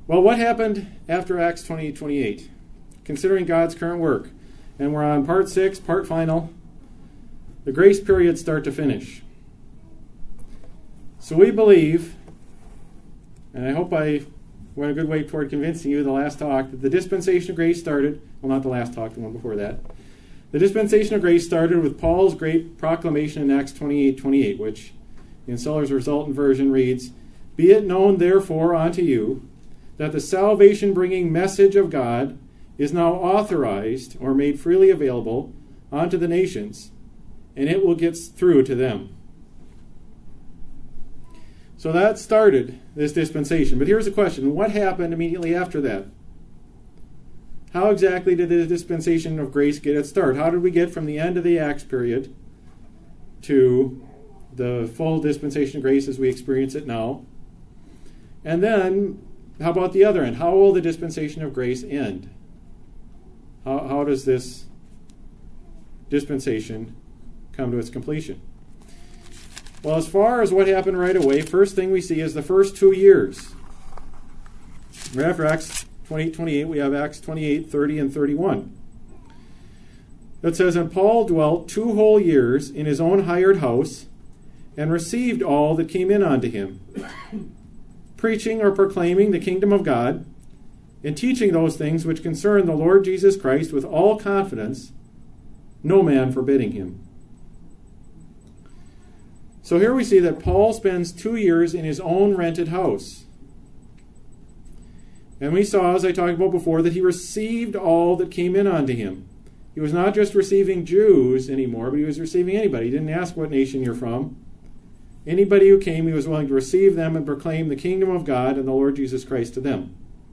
Well, what happened after Acts 20:28? Considering God's current work, and we're on part 6, part final, the grace period start to finish. So we believe, and I hope I went a good way toward convincing you the last talk, that the dispensation of grace started, well, not the last talk, the one before that. The dispensation of grace started with Paul's great proclamation in Acts 28:28, which in Seller's resultant version reads, "Be it known therefore unto you that the salvation-bringing message of God is now authorized or made freely available unto the nations, and it will get through to them." So that started this dispensation. But here's the question: what happened immediately after that? How exactly did the dispensation of grace get its start? How did we get from the end of the Acts period to the full dispensation of grace as we experience it now? And then, how about the other end? How will the dispensation of grace end? How does this dispensation come to its completion? Well, as far as what happened right away, first thing we see is the first 2 years. Right after Acts 28, we have Acts 28:30 and 31. It says, "And Paul dwelt 2 whole years in his own hired house, and received all that came in unto him, preaching or proclaiming the kingdom of God, and teaching those things which concern the Lord Jesus Christ with all confidence, no man forbidding him." So here we see that Paul spends 2 years in his own rented house. And we saw, as I talked about before, that he received all that came in unto him. He was not just receiving Jews anymore, but he was receiving anybody. He didn't ask what nation you're from. Anybody who came, he was willing to receive them and proclaim the kingdom of God and the Lord Jesus Christ to them.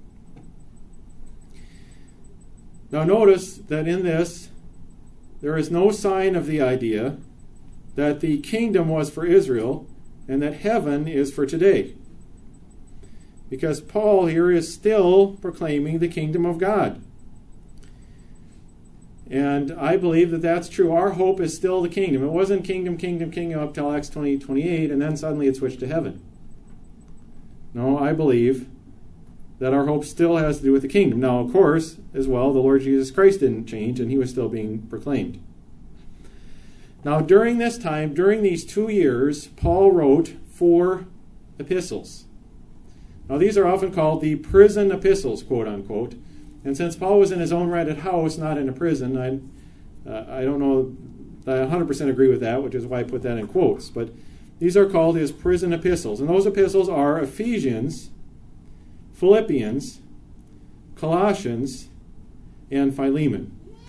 Now notice that in this, there is no sign of the idea that the kingdom was for Israel and that heaven is for today. Because Paul here is still proclaiming the kingdom of God. And I believe that that's true. Our hope is still the kingdom. It wasn't kingdom up till Acts 28, and then suddenly it switched to heaven. No, I believe that our hope still has to do with the kingdom. Now, of course, as well, the Lord Jesus Christ didn't change, and he was still being proclaimed. Now, during this time, during these 2 years, Paul wrote 4 epistles. Now, these are often called the prison epistles, quote unquote. And since Paul was in his own rented house, not in a prison, I don't know that I 100% agree with that, which is why I put that in quotes. But these are called his prison epistles. And those epistles are Ephesians, Philippians, Colossians, and Philemon.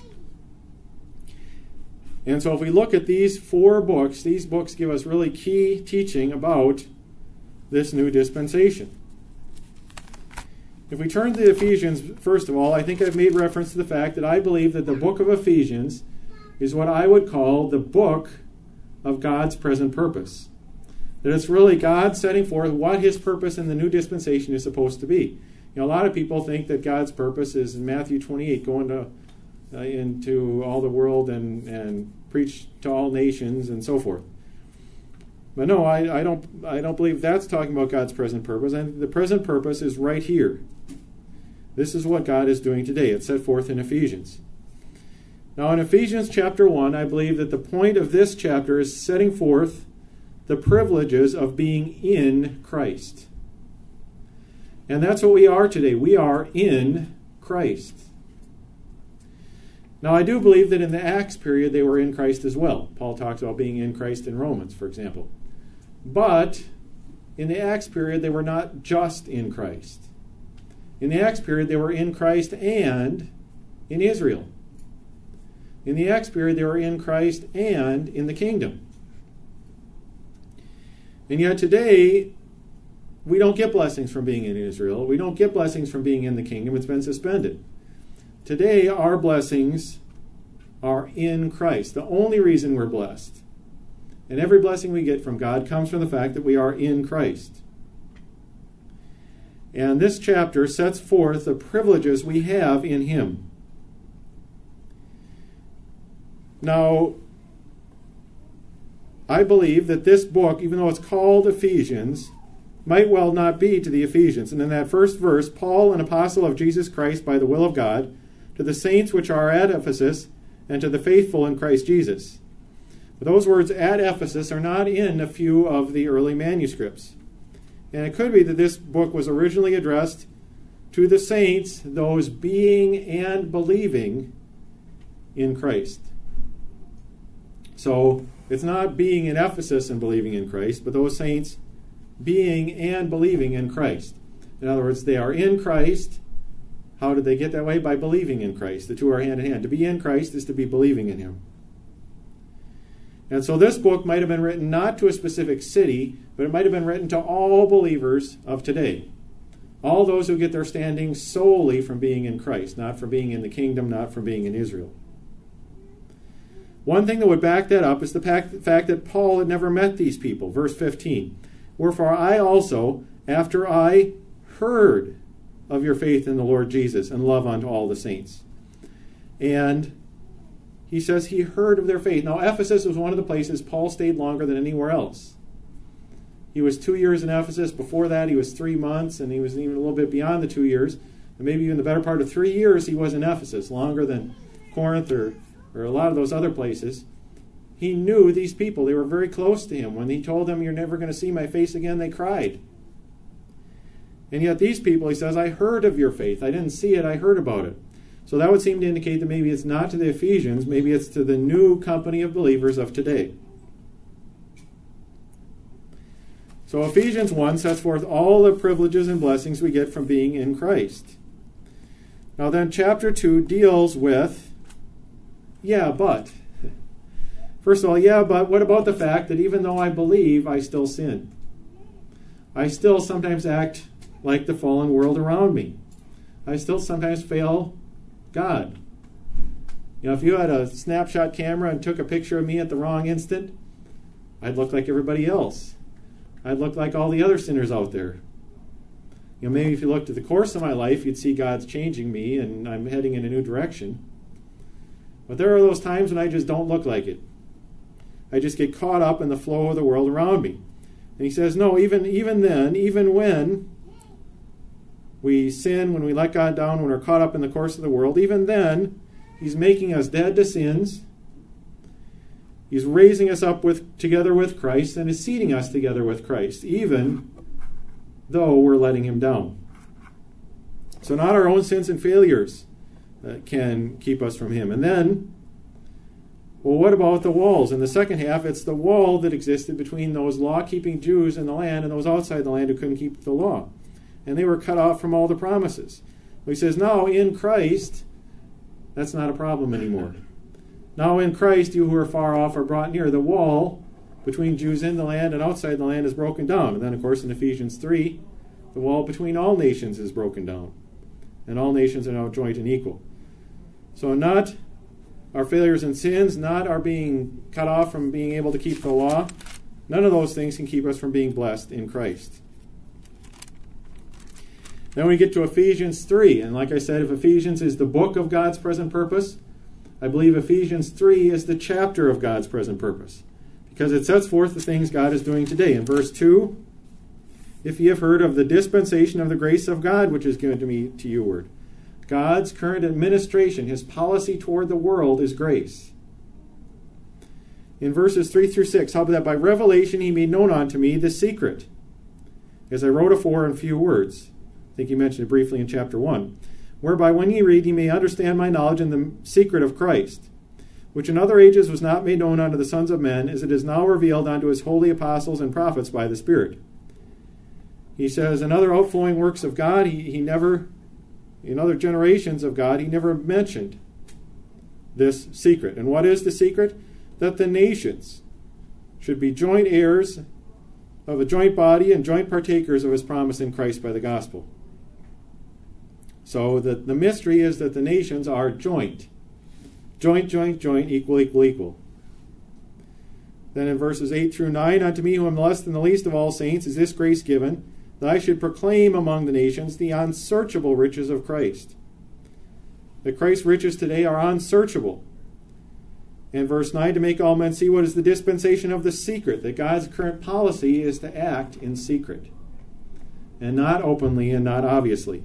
And so if we look at these 4 books, these books give us really key teaching about this new dispensation. If we turn to Ephesians, first of all, I think I've made reference to the fact that I believe that the book of Ephesians is what I would call the book of God's present purpose. That it's really God setting forth what his purpose in the new dispensation is supposed to be. You know, a lot of people think that God's purpose is in Matthew 28, going into all the world and preach to all nations and so forth. But no, I don't believe that's talking about God's present purpose. And the present purpose is right here. This is what God is doing today. It's set forth in Ephesians. Now in Ephesians chapter 1, I believe that the point of this chapter is setting forth the privileges of being in Christ. And that's what we are today. We are in Christ. Now I do believe that in the Acts period they were in Christ as well. Paul talks about being in Christ in Romans, for example. But in the Acts period they were not just in Christ. In the Acts period they were in Christ and in Israel. In the Acts period they were in Christ and in the kingdom. And yet today we don't get blessings from being in Israel. We don't get blessings from being in the kingdom. It's been suspended. Today our blessings are in Christ. The only reason we're blessed, and every blessing we get from God, comes from the fact that we are in Christ. And this chapter sets forth the privileges we have in him. Now, I believe that this book, even though it's called Ephesians, might well not be to the Ephesians. And in that first verse, Paul, an apostle of Jesus Christ by the will of God, to the saints which are at Ephesus, and to the faithful in Christ Jesus. But those words at Ephesus are not in a few of the early manuscripts. And it could be that this book was originally addressed to the saints, those being and believing in Christ. So it's not being in Ephesus and believing in Christ, but those saints being and believing in Christ. In other words, they are in Christ. How did they get that way? By believing in Christ. The two are hand in hand. To be in Christ is to be believing in Him. And so this book might have been written not to a specific city, but it might have been written to all believers of today. All those who get their standing solely from being in Christ, not from being in the kingdom, not from being in Israel. One thing that would back that up is the fact that Paul had never met these people. Verse 15. Wherefore I also, after I heard of your faith in the Lord Jesus and love unto all the saints. And he says he heard of their faith. Now, Ephesus was one of the places Paul stayed longer than anywhere else. He was 2 years in Ephesus. Before that, he was 3 months, and he was even a little bit beyond the 2 years. And maybe even the better part of 3 years he was in Ephesus, longer than Corinth or a lot of those other places. He knew these people. They were very close to him. When he told them, you're never going to see my face again, they cried. And yet these people, he says, I heard of your faith. I didn't see it, I heard about it. So that would seem to indicate that maybe it's not to the Ephesians, maybe it's to the new company of believers of today. So Ephesians 1 sets forth all the privileges and blessings we get from being in Christ. Now then, chapter 2 deals with, but. First of all, but what about the fact that even though I believe, I still sin? I still sometimes act like the fallen world around me. I still sometimes fail God. You know, if you had a snapshot camera and took a picture of me at the wrong instant, I'd look like everybody else. I'd look like all the other sinners out there. You know, maybe if you looked at the course of my life, you'd see God's changing me and I'm heading in a new direction. But there are those times when I just don't look like it. I just get caught up in the flow of the world around me. And he says, no, even then, even when we sin, when we let God down, when we're caught up in the course of the world, even then, he's making us dead to sins. He's raising us up together with Christ and is seating us together with Christ, even though we're letting him down. So not our own sins and failures can keep us from him. And then, well, what about the walls? In the second half, it's the wall that existed between those law-keeping Jews in the land and those outside the land who couldn't keep the law. And they were cut off from all the promises. He says, now in Christ, that's not a problem anymore. Now in Christ, you who are far off are brought near. The wall between Jews in the land and outside the land is broken down. And then, of course, in Ephesians 3, the wall between all nations is broken down. And all nations are now joint and equal. So not our failures and sins, not our being cut off from being able to keep the law. None of those things can keep us from being blessed in Christ. Then we get to Ephesians 3. And like I said, if Ephesians is the book of God's present purpose, I believe Ephesians 3 is the chapter of God's present purpose. Because it sets forth the things God is doing today. In verse 2, if ye have heard of the dispensation of the grace of God, which is given to me to you word. God's current administration, his policy toward the world is grace. In verses 3 through 6, how about that by revelation he made known unto me the secret, as I wrote afore in few words. I think he mentioned it briefly in chapter 1. Whereby when ye read, ye may understand my knowledge in the secret of Christ, which in other ages was not made known unto the sons of men, as it is now revealed unto his holy apostles and prophets by the Spirit. He says, in other outflowing works of God, he never, in other generations of God, he never mentioned this secret. And what is the secret? That the nations should be joint heirs of a joint body and joint partakers of his promise in Christ by the gospel. So the mystery is that the nations are joint. Joint, joint, joint, equal, equal, equal. Then in verses 8 through 9, unto me who am less than the least of all saints is this grace given, that I should proclaim among the nations the unsearchable riches of Christ. That Christ's riches today are unsearchable. In verse 9, to make all men see what is the dispensation of the secret, that God's current policy is to act in secret. and not openly and not obviously.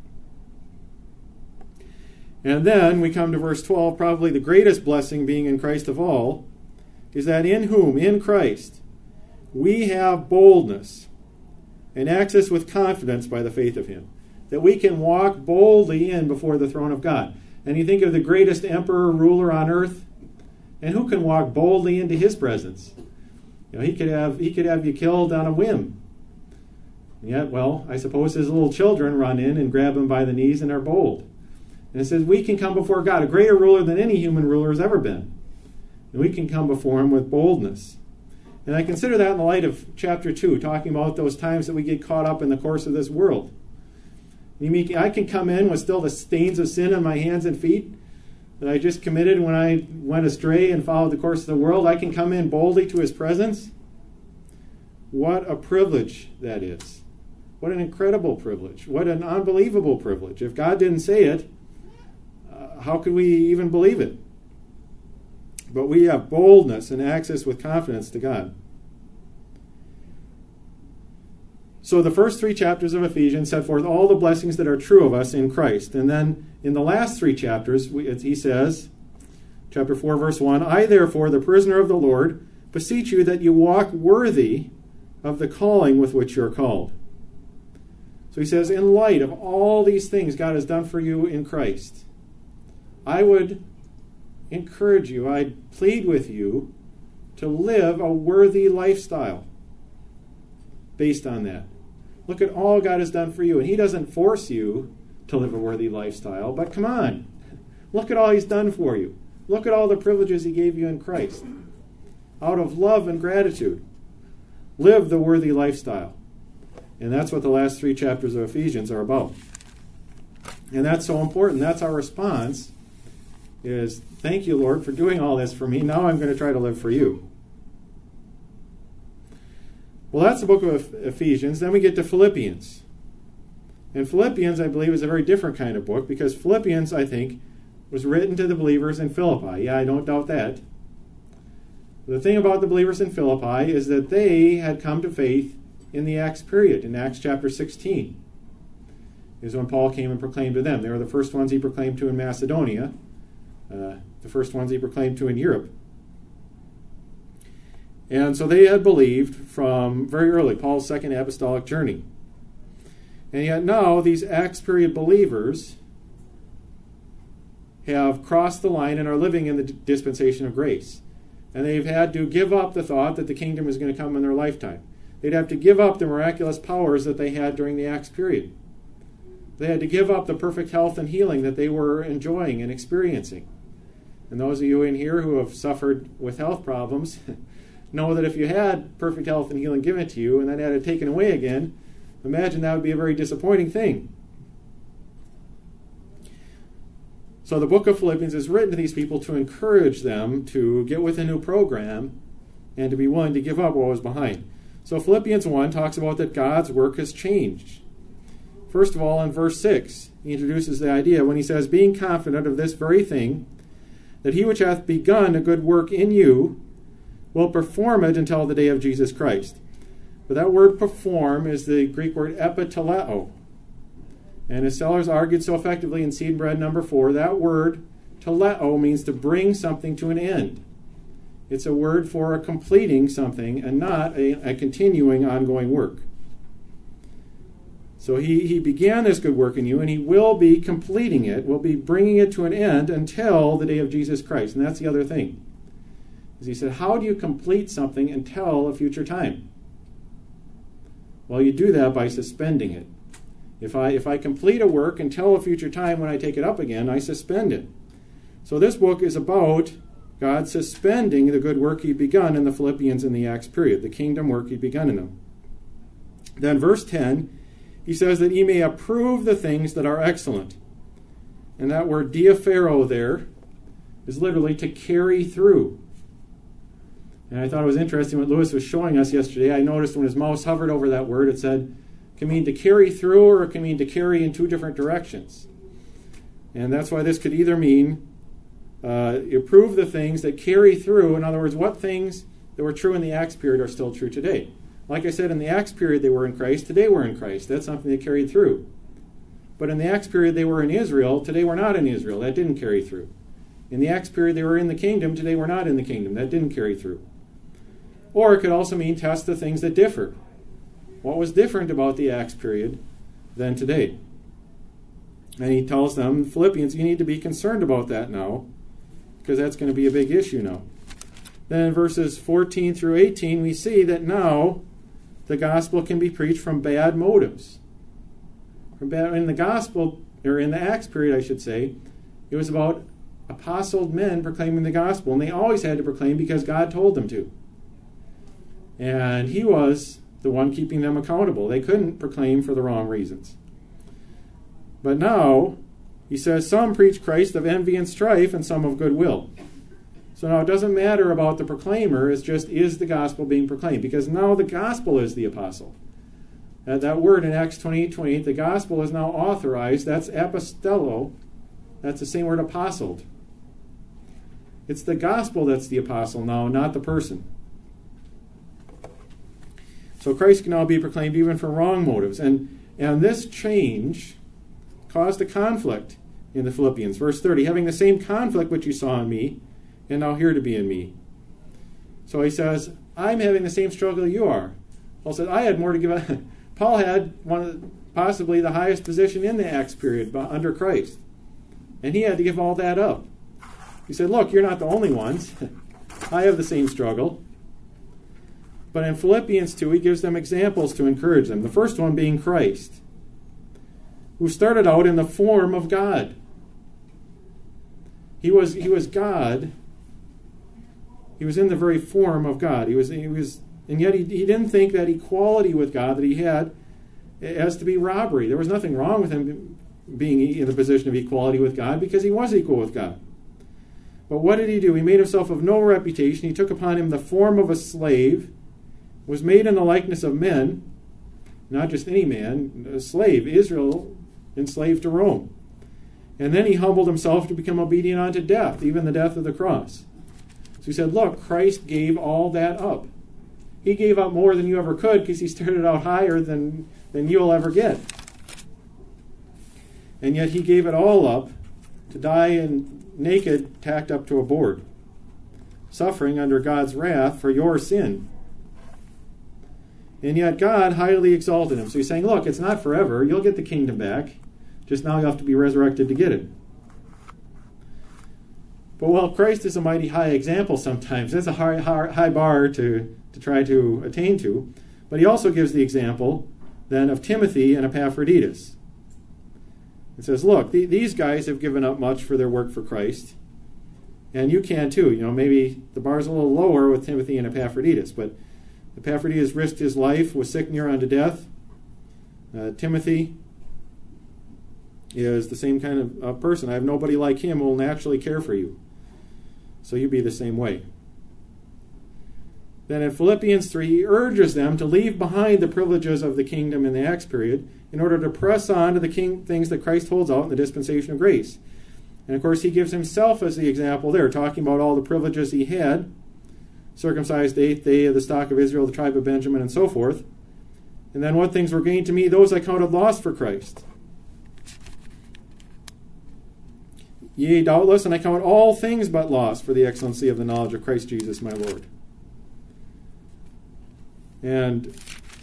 And then we come to verse 12, probably the greatest blessing being in Christ of all, is that in whom, in Christ, we have boldness and access with confidence by the faith of him. That we can walk boldly in before the throne of God. And you think of the greatest emperor, ruler on earth, and who can walk boldly into his presence? He could have you killed on a whim. And yet, well, I suppose his little children run in and grab him by the knees and are bold. And it says we can come before God, a greater ruler than any human ruler has ever been. And we can come before him with boldness. And I consider that in the light of chapter 2, talking about those times that we get caught up in the course of this world. I can come in with still the stains of sin on my hands and feet that I just committed when I went astray and followed the course of the world. I can come in boldly to his presence. What a privilege that is. What an incredible privilege. What an unbelievable privilege. If God didn't say it, how could we even believe it? But we have boldness and access with confidence to God. So the first 3 chapters of Ephesians set forth all the blessings that are true of us in Christ. And then in the last 3 chapters, he says, chapter 4, verse 1, I therefore, the prisoner of the Lord, beseech you that you walk worthy of the calling with which you are called. So he says, in light of all these things God has done for you in Christ, I would encourage you, I'd plead with you to live a worthy lifestyle based on that. Look at all God has done for you. And he doesn't force you to live a worthy lifestyle, but come on. Look at all he's done for you. Look at all the privileges he gave you in Christ. Out of love and gratitude, live the worthy lifestyle. And that's what the last 3 chapters of Ephesians are about. And that's so important. That's our response, is thank you, Lord, for doing all this for me. Now I'm going to try to live for you. Well, that's the book of Ephesians. Then we get to Philippians. And Philippians, I believe, is a very different kind of book, because Philippians, I think, was written to the believers in Philippi. Yeah, I don't doubt that. The thing about the believers in Philippi is that they had come to faith in the Acts period, in Acts chapter 16. Is when Paul came and proclaimed to them. They were the first ones he proclaimed to in Macedonia, the first ones he proclaimed to in Europe. And so they had believed from very early, Paul's second apostolic journey. And yet now these Acts period believers have crossed the line and are living in the dispensation of grace. And they've had to give up the thought that the kingdom is going to come in their lifetime. They'd have to give up the miraculous powers that they had during the Acts period. They had to give up the perfect health and healing that they were enjoying and experiencing. And those of you in here who have suffered with health problems know that if you had perfect health and healing given to you and then had it taken away again, imagine that would be a very disappointing thing. So the book of Philippians is written to these people to encourage them to get with a new program and to be willing to give up what was behind. So Philippians 1 talks about that God's work has changed. First of all, in verse 6, he introduces the idea when he says, being confident of this very thing, that he which hath begun a good work in you will perform it until the day of Jesus Christ. But that word perform is the Greek word epiteleo. And as Sellers argued so effectively in Seed and Bread number 4, that word teleo means to bring something to an end. It's a word for completing something and not a continuing, ongoing work. So he began this good work in you, and he will be completing it, will be bringing it to an end until the day of Jesus Christ. And that's the other thing. As he said, how do you complete something until a future time? Well, you do that by suspending it. If I complete a work until a future time when I take it up again, I suspend it. So this book is about God suspending the good work he'd begun in the Philippians in the Acts period, the kingdom work he'd begun in them. Then verse 10, he says that he may approve the things that are excellent. And that word diaphero there is literally to carry through. And I thought it was interesting what Lewis was showing us yesterday. I noticed when his mouse hovered over that word, it said, it can mean to carry through or it can mean to carry in 2 different directions. And that's why this could either mean approve the things that carry through. In other words, what things that were true in the Acts period are still true today. Like I said, in the Acts period they were in Christ, today we're in Christ. That's something that carried through. But in the Acts period they were in Israel, today we're not in Israel. That didn't carry through. In the Acts period they were in the kingdom, today we're not in the kingdom. That didn't carry through. Or it could also mean test the things that differ. What was different about the Acts period than today? And he tells them, Philippians, you need to be concerned about that now, because that's going to be a big issue now. Then in verses 14 through 18, we see that now the gospel can be preached from bad motives. In the gospel, or in the Acts period, I should say, it was about apostled men proclaiming the gospel, and they always had to proclaim because God told them to. And he was the one keeping them accountable. They couldn't proclaim for the wrong reasons. But now, he says, some preach Christ of envy and strife, and some of goodwill. So now it doesn't matter about the proclaimer, it's just, is the gospel being proclaimed? Because now the gospel is the apostle. That word in Acts 28:28, the gospel is now authorized. That's apostello. That's the same word, apostled. It's the gospel that's the apostle now, not the person. So Christ can now be proclaimed even for wrong motives. And this change caused a conflict in the Philippians. Verse 30, having the same conflict which you saw in me, and now here to be in me. So he says, I'm having the same struggle you are. Paul said, I had more to give. Paul had possibly the highest position in the Acts period under Christ. And he had to give all that up. He said, look, you're not the only ones. I have the same struggle. But in Philippians 2, he gives them examples to encourage them. The first one being Christ, who started out in the form of God. He was God. He was in the very form of God. And yet he didn't think that equality with God that he had as to be robbery. There was nothing wrong with him being in the position of equality with God because he was equal with God. But what did he do? He made himself of no reputation. He took upon him the form of a slave, was made in the likeness of men, not just any man, a slave, Israel enslaved to Rome. And then he humbled himself to become obedient unto death, even the death of the cross. So he said, look, Christ gave all that up. He gave up more than you ever could because he started out higher than you'll ever get. And yet he gave it all up to die and naked, tacked up to a board, suffering under God's wrath for your sin. And yet God highly exalted him. So he's saying, look, it's not forever. You'll get the kingdom back. Just now you have to be resurrected to get it. But while Christ is a mighty high example sometimes, that's a high bar to try to attain to. But he also gives the example then of Timothy and Epaphroditus. It says, look, these guys have given up much for their work for Christ. And you can too. Maybe the bar's a little lower with Timothy and Epaphroditus. But Epaphroditus risked his life, was sick near unto death. Timothy is the same kind of person. I have nobody like him who will naturally care for you. So you be the same way. Then in Philippians 3, he urges them to leave behind the privileges of the kingdom in the Acts period in order to press on to the things that Christ holds out in the dispensation of grace. And of course, he gives himself as the example there, talking about all the privileges he had, circumcised the 8th day of the stock of Israel, the tribe of Benjamin, and so forth. And then what things were gained to me, those I counted lost for Christ. Yea, doubtless, and I count all things but lost for the excellency of the knowledge of Christ Jesus my Lord. And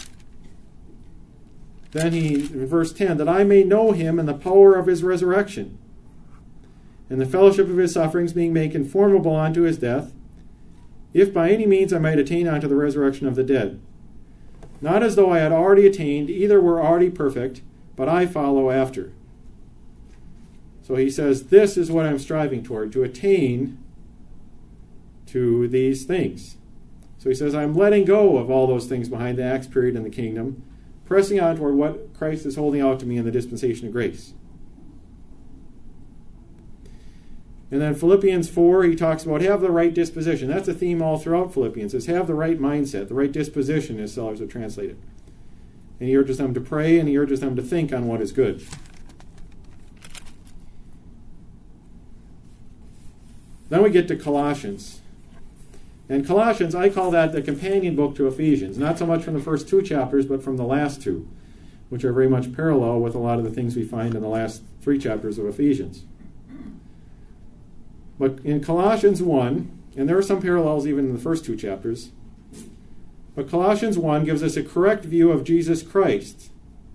then in verse 10, that I may know him and the power of his resurrection, and the fellowship of his sufferings, being made conformable unto his death, if by any means I might attain unto the resurrection of the dead. Not as though I had already attained, either were already perfect, but I follow after. So he says, this is what I'm striving toward, to attain to these things. So he says, I'm letting go of all those things behind the Acts period in the kingdom, pressing on toward what Christ is holding out to me in the dispensation of grace. And then Philippians 4, he talks about have the right disposition. That's a theme all throughout Philippians, is have the right mindset, the right disposition, as scholars have translated. And he urges them to pray, and he urges them to think on what is good. Then we get to Colossians. And Colossians, I call that the companion book to Ephesians, not so much from the first 2 chapters, but from the last 2, which are very much parallel with a lot of the things we find in the last 3 chapters of Ephesians. But in Colossians 1, and there are some parallels even in the first 2 chapters, but Colossians 1 gives us a correct view of Jesus Christ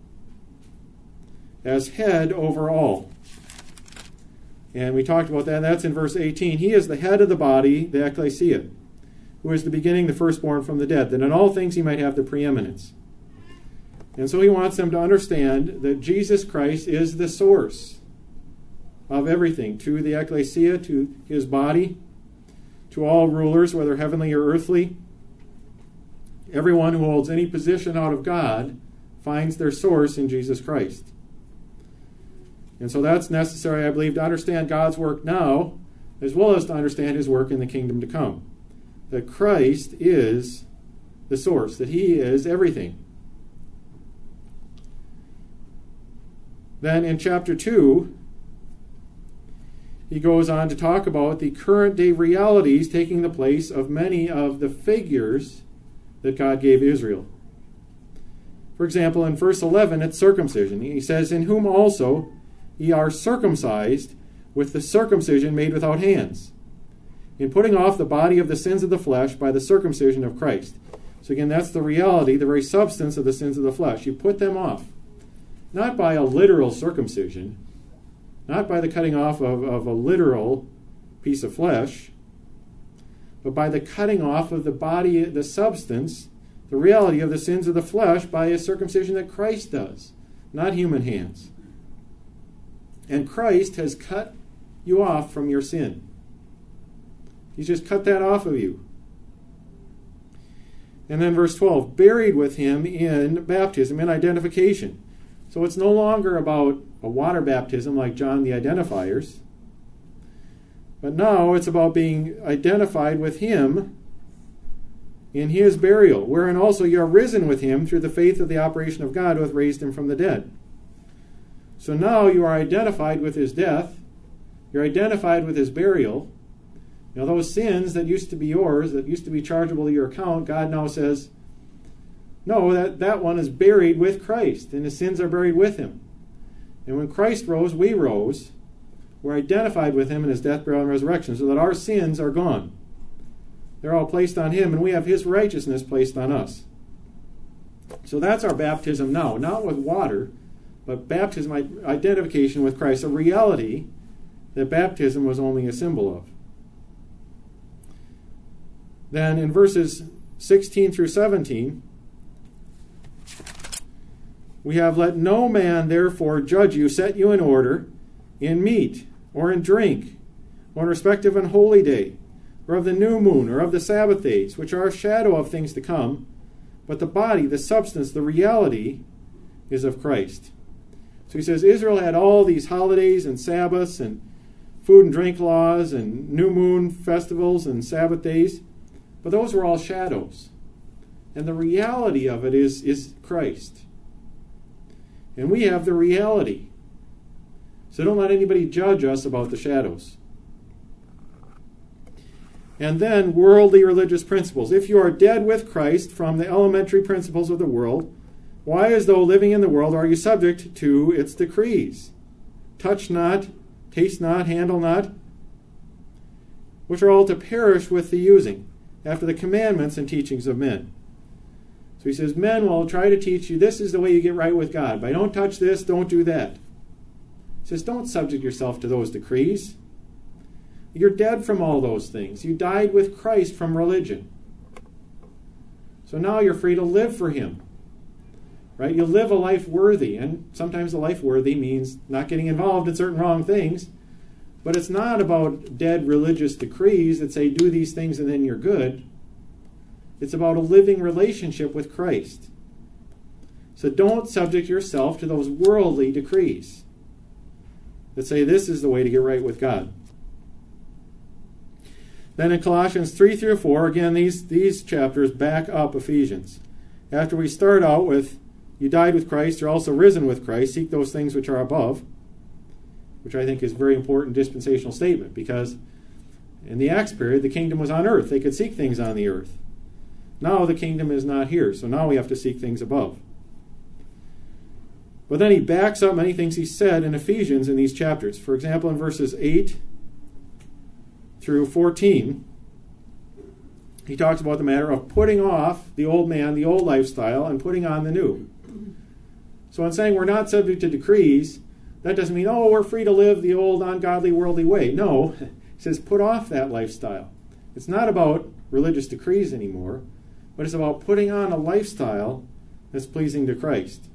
as head over all. And we talked about that. That's in verse 18. He is the head of the body, the ecclesia, who is the beginning, the firstborn from the dead, that in all things he might have the preeminence. And so he wants them to understand that Jesus Christ is the source of everything, to the ecclesia, to his body, to all rulers, whether heavenly or earthly. Everyone who holds any position out of God finds their source in Jesus Christ. And so that's necessary, I believe, to understand God's work now, as well as to understand his work in the kingdom to come. That Christ is the source, that he is everything. Then in chapter 2, he goes on to talk about the current day realities taking the place of many of the figures that God gave Israel. For example, in verse 11, it's circumcision. He says, in whom also ye are circumcised with the circumcision made without hands, in putting off the body of the sins of the flesh by the circumcision of Christ. So again, that's the reality, the very substance of the sins of the flesh. You put them off. Not by a literal circumcision, not by the cutting off of a literal piece of flesh, but by the cutting off of the body, the substance, the reality of the sins of the flesh by a circumcision that Christ does, not human hands. And Christ has cut you off from your sin. He's just cut that off of you. And then verse 12, buried with him in baptism, in identification. So it's no longer about a water baptism like John the Identifiers, but now it's about being identified with him in his burial, wherein also you are risen with him through the faith of the operation of God who hath raised him from the dead. So now you are identified with his death, you're identified with his burial. Now those sins that used to be yours, that used to be chargeable to your account, God now says, no, that one is buried with Christ, and his sins are buried with him. And when Christ rose, we rose. We're identified with him in his death, burial, and resurrection, so that our sins are gone. They're all placed on him, and we have his righteousness placed on us. So that's our baptism now, not with water, but baptism, identification with Christ, a reality that baptism was only a symbol of. Then in verses 16 through 17, we have, let no man therefore judge you, set you in order, in meat, or in drink, or in respect of an holy day, or of the new moon, or of the Sabbath days, which are a shadow of things to come, but the body, the substance, the reality is of Christ. So he says Israel had all these holidays and Sabbaths and food and drink laws and new moon festivals and Sabbath days, but those were all shadows. And the reality of it is Christ. And we have the reality. So don't let anybody judge us about the shadows. And then worldly religious principles. If you are dead with Christ from the elementary principles of the world, why, as though living in the world, are you subject to its decrees? Touch not, taste not, handle not, which are all to perish with the using, after the commandments and teachings of men. So he says, men will try to teach you, this is the way you get right with God. But don't touch this, don't do that. He says, don't subject yourself to those decrees. You're dead from all those things. You died with Christ from religion. So now you're free to live for him. Right? You live a life worthy. And sometimes a life worthy means not getting involved in certain wrong things. But it's not about dead religious decrees that say do these things and then you're good. It's about a living relationship with Christ. So don't subject yourself to those worldly decrees that say this is the way to get right with God. Then in Colossians 3 through 4, again, these chapters back up Ephesians. After we start out with, you died with Christ, you're also risen with Christ, seek those things which are above, which I think is a very important dispensational statement, because In the Acts period, the kingdom was on earth. They could seek things on the earth. Now the kingdom is not here, so now we have to seek things above. But then he backs up many things he said in Ephesians in these chapters. For example, in verses 8 through 14, he talks about the matter of putting off the old man, the old lifestyle, and putting on the new. So in saying we're not subject to decrees, that doesn't mean, we're free to live the old ungodly, worldly way. No, he says put off that lifestyle. It's not about religious decrees anymore, but it's about putting on a lifestyle that's pleasing to Christ.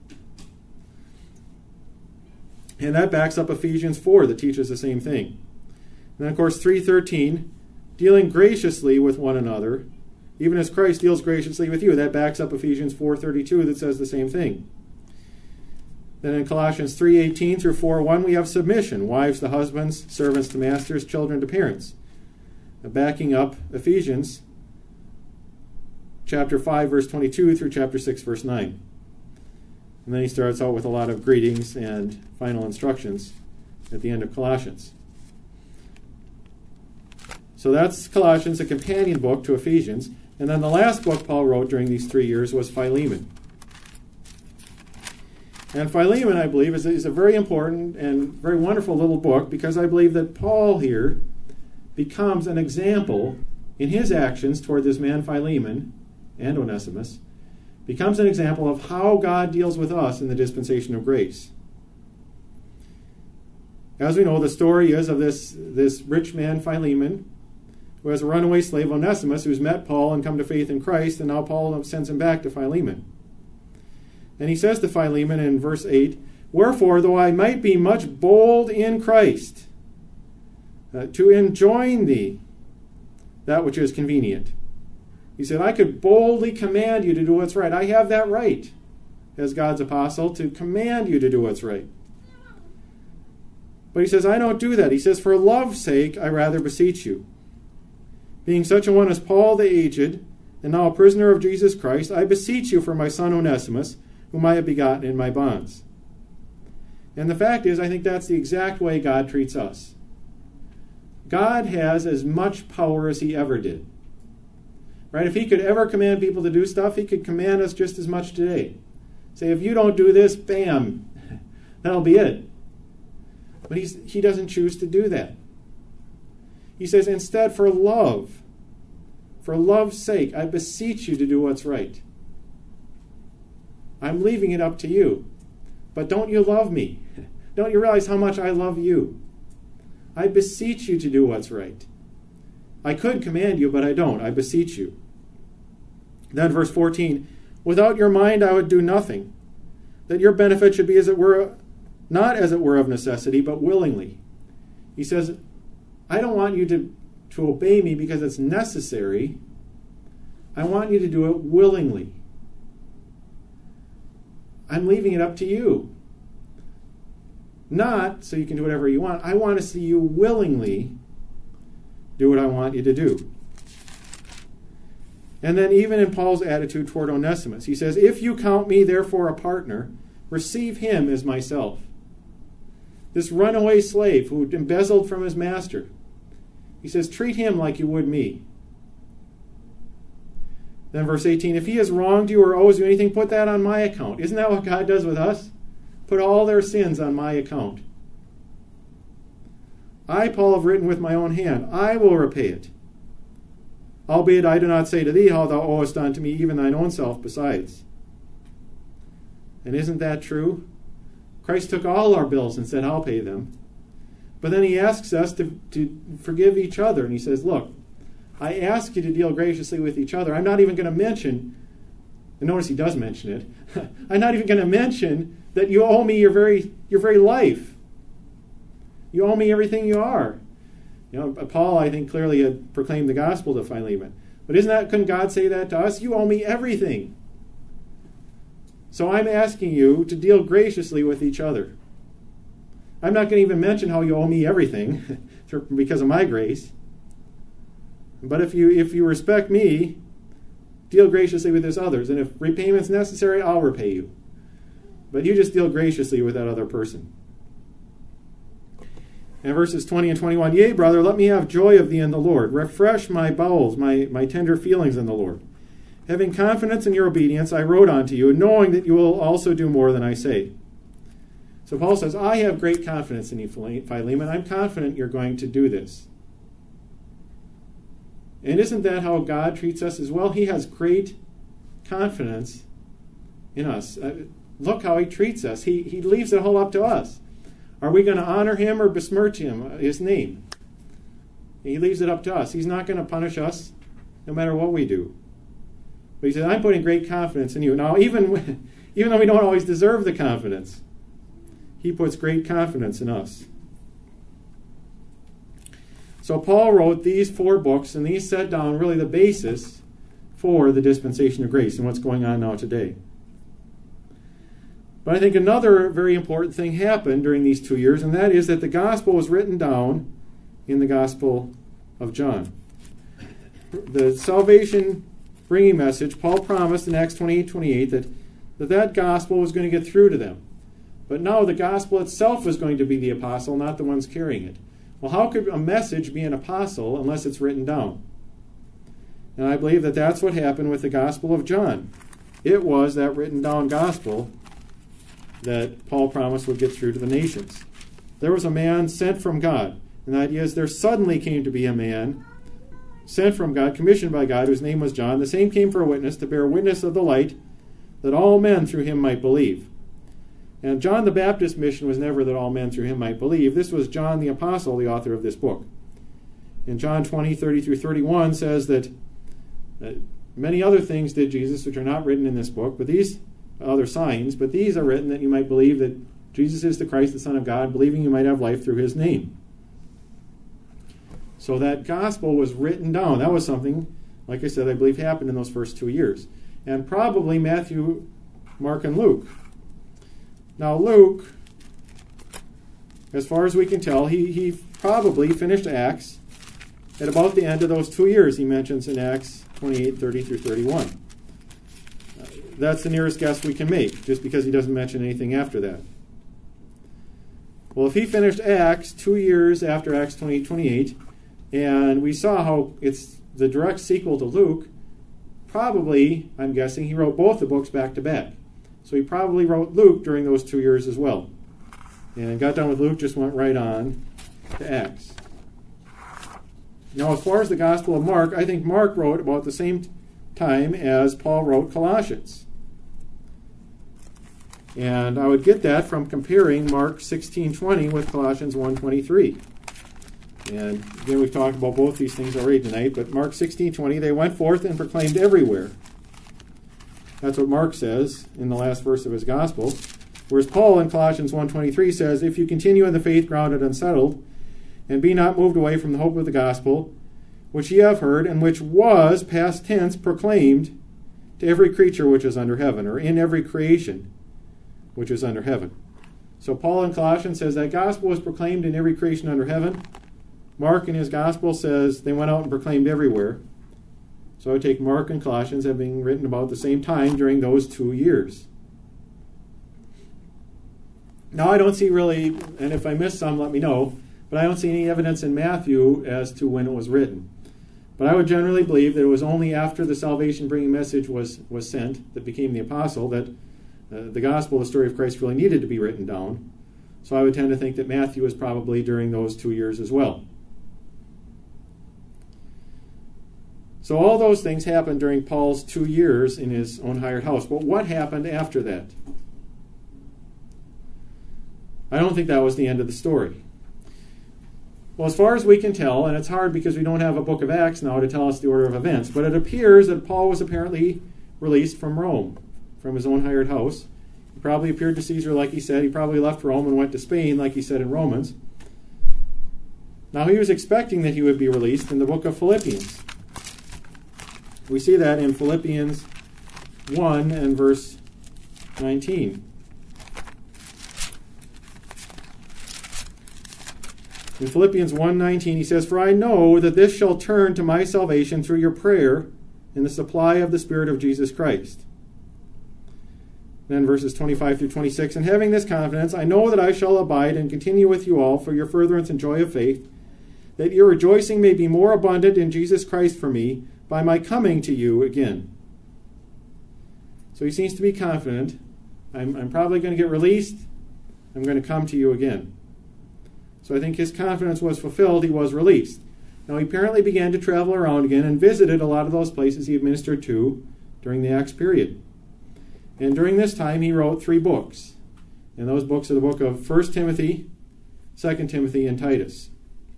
And that backs up Ephesians 4 that teaches the same thing. And then, of course, 3:13, dealing graciously with one another, even as Christ deals graciously with you. That backs up Ephesians 4:32 that says the same thing. Then in Colossians 3:18 through 4:1, we have submission. Wives to husbands, servants to masters, children to parents. Backing up Ephesians chapter 5, verse 22 through chapter 6, verse 9. And then he starts out with a lot of greetings and final instructions at the end of Colossians. So that's Colossians, a companion book to Ephesians. And then the last book Paul wrote during these 3 years was Philemon. And Philemon, I believe, is a very important and very wonderful little book, because I believe that Paul here becomes an example in his actions toward this man Philemon and Onesimus, becomes an example of how God deals with us in the dispensation of grace. As we know, the story is of this rich man Philemon, who has a runaway slave Onesimus, who's met Paul and come to faith in Christ, and now Paul sends him back to Philemon. And he says to Philemon in verse 8, "Wherefore, though I might be much bold in Christ, to enjoin thee that which is convenient." He said, I could boldly command you to do what's right. I have that right, as God's apostle, to command you to do what's right. But he says, I don't do that. He says, for love's sake, I rather beseech you. Being such a one as Paul the aged, and now a prisoner of Jesus Christ, I beseech you for my son Onesimus, whom I have begotten in my bonds. And the fact is, I think that's the exact way God treats us. God has as much power as he ever did. Right? If he could ever command people to do stuff, he could command us just as much today. Say, if you don't do this, bam, that'll be it. But he doesn't choose to do that. He says, instead, for love's sake, I beseech you to do what's right. I'm leaving it up to you. But don't you love me? Don't you realize how much I love you? I beseech you to do what's right. I could command you, but I don't. I beseech you. Then verse 14, without your mind I would do nothing, that your benefit should be as it were, not as it were of necessity, but willingly. He says, I don't want you to obey me because it's necessary. I want you to do it willingly. I'm leaving it up to you. Not so you can do whatever you want. I want to see you willingly do what I want you to do. And then even in Paul's attitude toward Onesimus, he says, if you count me therefore a partner, receive him as myself. This runaway slave who embezzled from his master, he says, treat him like you would me. Then verse 18, if he has wronged you or owes you anything, put that on my account. Isn't that what God does with us? Put all their sins on my account. I, Paul, have written with my own hand. I will repay it. Albeit I do not say to thee how thou owest unto me even thine own self besides. And isn't that true? Christ took all our bills and said, I'll pay them. But then he asks us to forgive each other. And he says, look, I ask you to deal graciously with each other. I'm not even going to mention, and notice he does mention it, I'm not even going to mention that you owe me your very life. You owe me everything you are. You know, Paul, I think, clearly had proclaimed the gospel to Philemon. But couldn't God say that to us? You owe me everything. So I'm asking you to deal graciously with each other. I'm not going to even mention how you owe me everything because of my grace. But if you respect me, deal graciously with this others. And if repayment's necessary, I'll repay you. But you just deal graciously with that other person. And verses 20 and 21, Yea, brother, let me have joy of thee in the Lord. Refresh my bowels, my tender feelings in the Lord. Having confidence in your obedience, I wrote unto you, knowing that you will also do more than I say. So Paul says, I have great confidence in you, Philemon. I'm confident you're going to do this. And isn't that how God treats us as well? He has great confidence in us. Look how he treats us. He leaves it all up to us. Are we going to honor him or besmirch him, his name? He leaves it up to us. He's not going to punish us no matter what we do. But he said, I'm putting great confidence in you. Now, even though we don't always deserve the confidence, he puts great confidence in us. So Paul wrote these 4 books, and these set down really the basis for the dispensation of grace and what's going on now today. But I think another very important thing happened during these 2 years, and that is that the gospel was written down in the Gospel of John. The salvation-bringing message, Paul promised in Acts 28:28 that gospel was going to get through to them. But now the gospel itself was going to be the apostle, not the ones carrying it. Well, how could a message be an apostle unless it's written down? And I believe that that's what happened with the Gospel of John. It was that written down gospel that Paul promised would get through to the nations. There was a man sent from God. And the idea is there suddenly came to be a man sent from God, commissioned by God, whose name was John. The same came for a witness, to bear witness of the light, that all men through him might believe. And John the Baptist's mission was never that all men through him might believe. This was John the Apostle, the author of this book. In John 20:30-31 says that many other things did Jesus, which are not written in this book, but these other signs, but these are written that you might believe that Jesus is the Christ, the Son of God, believing you might have life through his name. So that gospel was written down. That was something, like I said, I believe happened in those first 2 years. And probably Matthew, Mark, and Luke. Now Luke, as far as we can tell, he probably finished Acts at about the end of those 2 years he mentions in Acts 28:30-31. That's the nearest guess we can make, just because he doesn't mention anything after that. Well, if he finished Acts 2 years after Acts 28:28, and we saw how it's the direct sequel to Luke, probably, I'm guessing, he wrote both the books back to back. So he probably wrote Luke during those 2 years as well. And got done with Luke, just went right on to Acts. Now, as far as the Gospel of Mark, I think Mark wrote about the same time as Paul wrote Colossians. And I would get that from comparing Mark 16:20 with Colossians 1:23. And again, we've talked about both these things already tonight, but Mark 16:20, they went forth and proclaimed everywhere. That's what Mark says in the last verse of his gospel. Whereas Paul in Colossians 1:23 says, if you continue in the faith grounded and settled, and be not moved away from the hope of the gospel, which ye have heard, and which was, past tense, proclaimed to every creature which is under heaven, or in every creation which is under heaven. So Paul in Colossians says that gospel was proclaimed in every creation under heaven. Mark in his gospel says they went out and proclaimed everywhere. So I would take Mark and Colossians as being written about the same time during those 2 years. Now I don't see really, and if I missed some, let me know, but I don't see any evidence in Matthew as to when it was written. But I would generally believe that it was only after the salvation-bringing message was sent that became the apostle that the gospel, the story of Christ, really needed to be written down. So I would tend to think that Matthew was probably during those 2 years as well. So all those things happened during Paul's 2 years in his own hired house. But what happened after that? I don't think that was the end of the story. Well, as far as we can tell, and it's hard because we don't have a book of Acts now to tell us the order of events, but it appears that Paul was apparently released from Rome, from his own hired house. He probably appeared to Caesar like he said. He probably left Rome and went to Spain like he said in Romans. Now he was expecting that he would be released in the book of Philippians. We see that in Philippians 1 and verse 19. In Philippians 1:19 he says, for I know that this shall turn to my salvation through your prayer in the supply of the Spirit of Jesus Christ. Then verses 25 through 26, and having this confidence, I know that I shall abide and continue with you all for your furtherance and joy of faith, that your rejoicing may be more abundant in Jesus Christ for me by my coming to you again. So he seems to be confident. I'm probably going to get released. I'm going to come to you again. So I think his confidence was fulfilled. He was released. Now he apparently began to travel around again and visited a lot of those places he had ministered to during the Acts period. And during this time he wrote 3 books. And those books are the book of 1 Timothy, 2 Timothy, and Titus.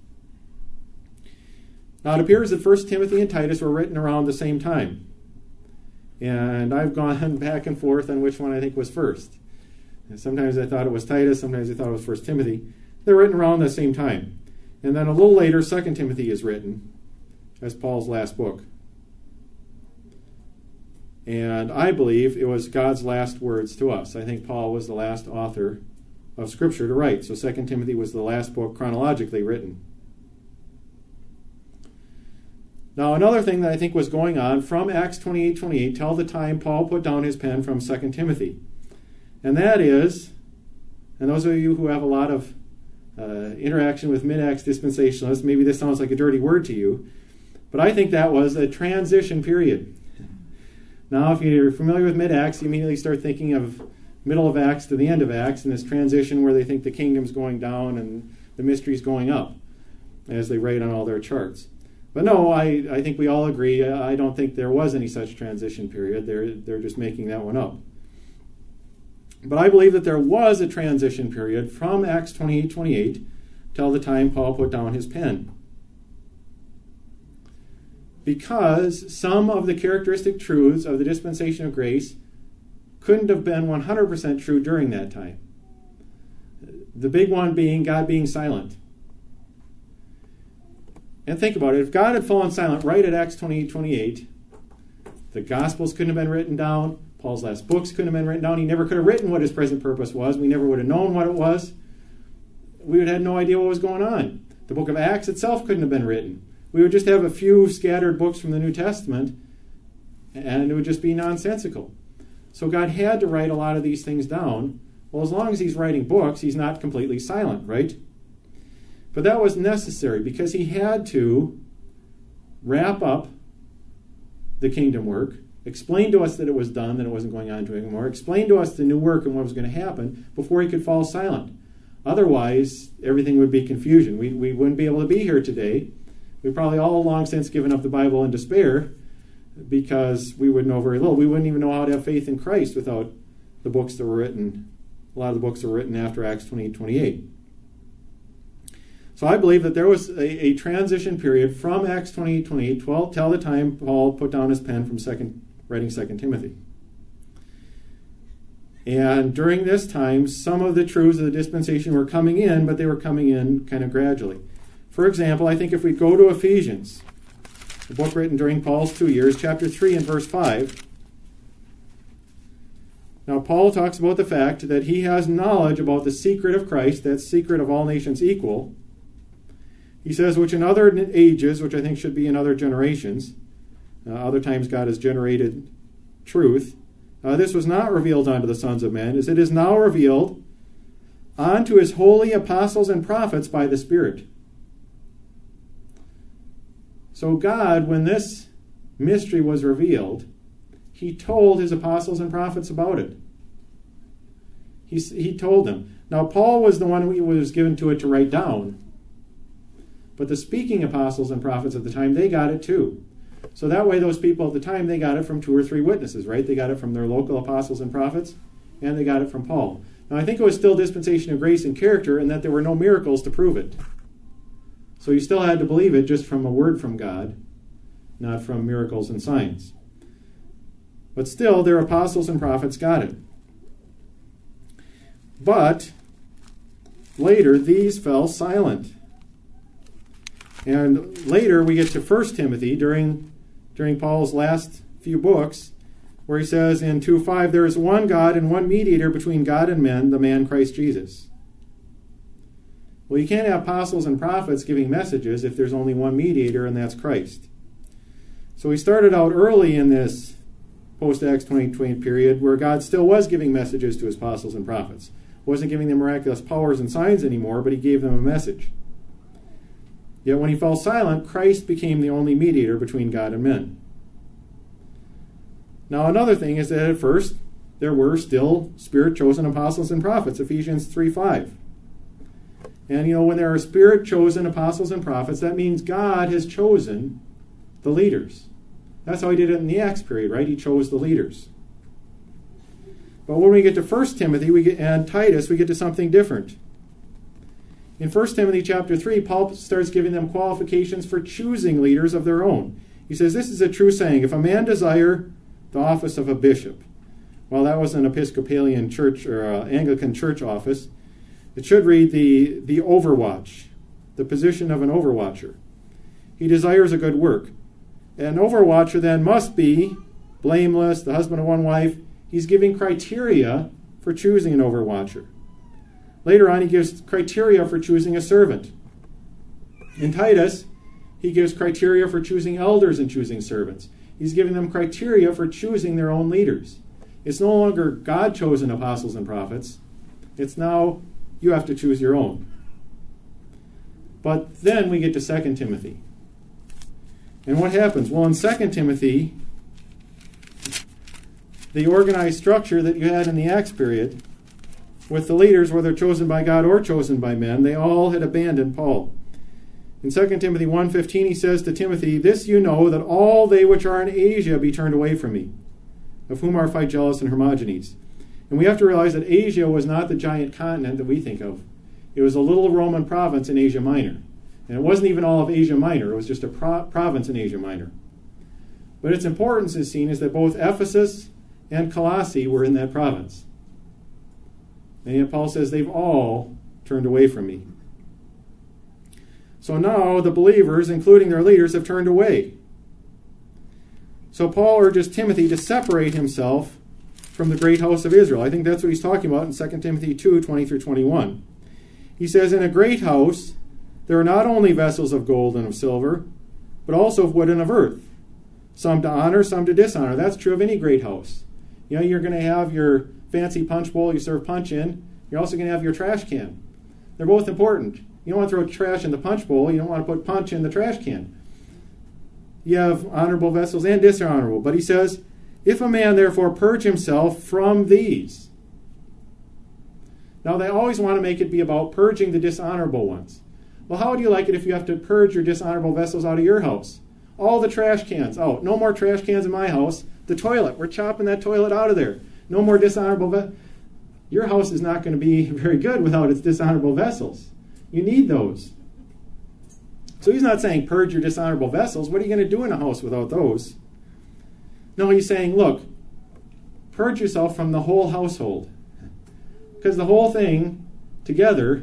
Now it appears that 1 Timothy and Titus were written around the same time. And I've gone back and forth on which one I think was first. And sometimes I thought it was Titus, sometimes I thought it was 1 Timothy. They're written around the same time. And then a little later, 2 Timothy is written as Paul's last book. And I believe it was God's last words to us. I think Paul was the last author of Scripture to write. So 2 Timothy was the last book chronologically written. Now, another thing that I think was going on from Acts 28:28 till the time Paul put down his pen from 2 Timothy. And that is, and those of you who have a lot of interaction with mid-Acts dispensationalists, maybe this sounds like a dirty word to you, but I think that was a transition period. Now, if you're familiar with mid-Acts, you immediately start thinking of middle of Acts to the end of Acts, and this transition where they think the kingdom's going down and the mystery's going up, as they write on all their charts. But no, I think we all agree, I don't think there was any such transition period. They're just making that one up. But I believe that there was a transition period from Acts 28:28 till the time Paul put down his pen. Because some of the characteristic truths of the dispensation of grace couldn't have been 100% true during that time. The big one being God being silent. And think about it, if God had fallen silent right at Acts 28:28, the Gospels couldn't have been written down, Paul's last books couldn't have been written down, he never could have written what his present purpose was, we never would have known what it was, we would have had no idea what was going on. The book of Acts itself couldn't have been written. We would just have a few scattered books from the New Testament, and it would just be nonsensical. So God had to write a lot of these things down. Well, as long as he's writing books, he's not completely silent, right? But that was necessary because he had to wrap up the kingdom work, explain to us that it was done, that it wasn't going on to anymore, explain to us the new work and what was going to happen before he could fall silent. Otherwise, everything would be confusion. We wouldn't be able to be here today. We've probably all long since given up the Bible in despair because we would know very little. We wouldn't even know how to have faith in Christ without the books that were written. A lot of the books that were written after Acts 28:28. So I believe that there was a transition period from Acts 28:28 till the time Paul put down his pen from writing 2 Timothy. And during this time, some of the truths of the dispensation were coming in, but they were coming in kind of gradually. For example, I think if we go to Ephesians, the book written during Paul's 2 years, chapter 3 and verse 5, now Paul talks about the fact that he has knowledge about the secret of Christ, that secret of all nations equal. He says, which in other ages, which I think should be in other generations, other times God has generated truth, this was not revealed unto the sons of men, as it is now revealed unto his holy apostles and prophets by the Spirit. So God, when this mystery was revealed, he told his apostles and prophets about it. He told them. Now, Paul was the one who was given to it to write down. But the speaking apostles and prophets at the time, they got it too. So that way, those people at the time, they got it from 2 or 3 witnesses, right? They got it from their local apostles and prophets, and they got it from Paul. Now, I think it was still dispensation of grace and character, and that there were no miracles to prove it. So you still had to believe it just from a word from God, not from miracles and signs. But still, their apostles and prophets got it. But later, these fell silent. And later, we get to 1 Timothy during Paul's last few books, where he says in 2:5, there is one God and one mediator between God and men, the man Christ Jesus. Well, you can't have apostles and prophets giving messages if there's only one mediator, and that's Christ. So he started out early in this post-Acts 2020 period where God still was giving messages to his apostles and prophets. Wasn't giving them miraculous powers and signs anymore, but he gave them a message. Yet when he fell silent, Christ became the only mediator between God and men. Now another thing is that at first there were still Spirit-chosen apostles and prophets, Ephesians 3:5. And when there are Spirit-chosen apostles and prophets, that means God has chosen the leaders. That's how he did it in the Acts period, right? He chose the leaders. But when we get to 1 Timothy and Titus, we get to something different. In 1 Timothy chapter 3, Paul starts giving them qualifications for choosing leaders of their own. He says, this is a true saying, if a man desire the office of a bishop. Well, that was an Episcopalian church or Anglican church office. It should read the overwatch, the position of an overwatcher. He desires a good work. An overwatcher then must be blameless, the husband of one wife. He's giving criteria for choosing an overwatcher. Later on, he gives criteria for choosing a servant. In Titus, he gives criteria for choosing elders and choosing servants. He's giving them criteria for choosing their own leaders. It's no longer God-chosen apostles and prophets. It's now you have to choose your own. But then we get to 2 Timothy. And what happens? Well, in 2 Timothy, the organized structure that you had in the Acts period, with the leaders, whether chosen by God or chosen by men, they all had abandoned Paul. In 2 Timothy 1:15, he says to Timothy, this you know, that all they which are in Asia be turned away from me, of whom are Phygellus and Hermogenes. And we have to realize that Asia was not the giant continent that we think of. It was a little Roman province in Asia Minor. And it wasn't even all of Asia Minor. It was just a province in Asia Minor. But its importance is seen is that both Ephesus and Colossae were in that province. And yet Paul says they've all turned away from me. So now the believers, including their leaders, have turned away. So Paul urges Timothy to separate himself from the great house of Israel. I think that's what he's talking about in 2 Timothy 2:20-21. He says, in a great house there are not only vessels of gold and of silver, but also of wood and of earth, some to honor, some to dishonor. That's true of any great house. You're going to have your fancy punch bowl you serve punch in. You're also going to have your trash can. They're both important. You don't want to throw trash in the punch bowl. You don't want to put punch in the trash can. You have honorable vessels and dishonorable. But he says, if a man therefore purge himself from these. Now they always want to make it be about purging the dishonorable ones. Well, how would you like it if you have to purge your dishonorable vessels out of your house? All the trash cans out. No more trash cans in my house. The toilet. We're chopping that toilet out of there. No more dishonorable vessels. Your house is not going to be very good without its dishonorable vessels. You need those. So he's not saying purge your dishonorable vessels. What are you going to do in a house without those? No, he's saying, look, purge yourself from the whole household. Because the whole thing together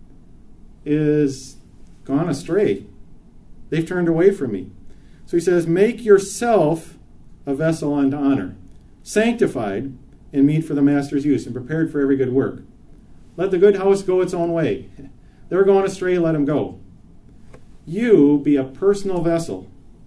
is gone astray. They've turned away from me. So he says, make yourself a vessel unto honor, sanctified and meet for the master's use, and prepared for every good work. Let the good house go its own way. They're going astray, let them go. You be a personal vessel.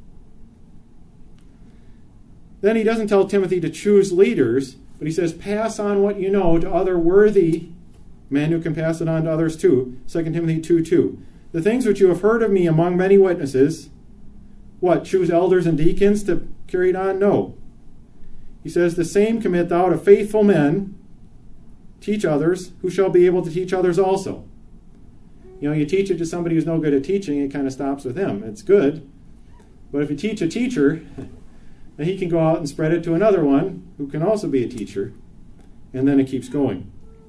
Then he doesn't tell Timothy to choose leaders, but he says, pass on what you know to other worthy men who can pass it on to others too. 2 Timothy 2:2. The things which you have heard of me among many witnesses, what, choose elders and deacons to carry it on? No. He says, the same commit thou to faithful men, teach others, who shall be able to teach others also. You teach it to somebody who's no good at teaching, it kind of stops with him. It's good. But if you teach a teacher, then he can go out and spread it to another one who can also be a teacher, and then it keeps going.